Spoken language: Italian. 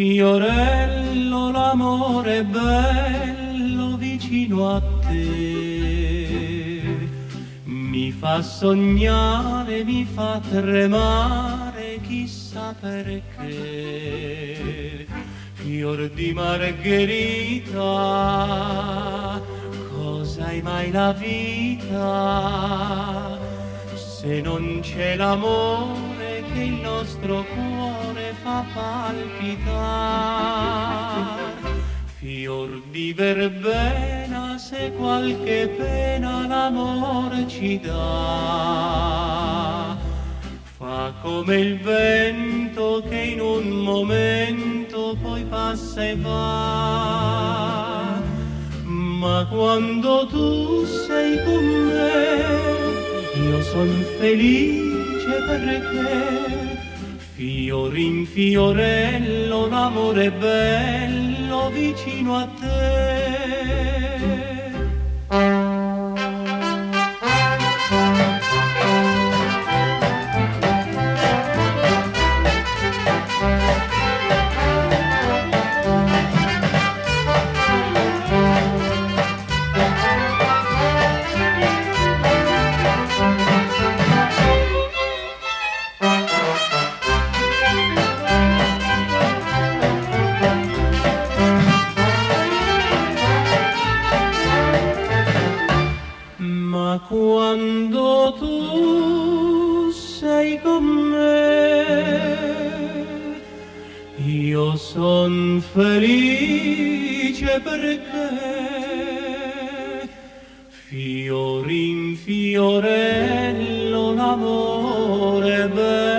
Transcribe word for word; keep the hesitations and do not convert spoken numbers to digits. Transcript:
Fiorello, l'amore è bello vicino a te, mi fa sognare, mi fa tremare, chissà perché. Fior di Margherita, cos'hai mai la vita, se non c'è l'amore che il nostro cuore fa palpitar. Fior di verbena, se qualche pena l'amore ci dà, fa come il vento che in un momento poi passa e va. Ma quando tu sei con me, io son felice perché fior in fiorello l'amore è bello vicino a te. Ma quando tu sei con me, io son felice perché fior in fiorello l'amore è bello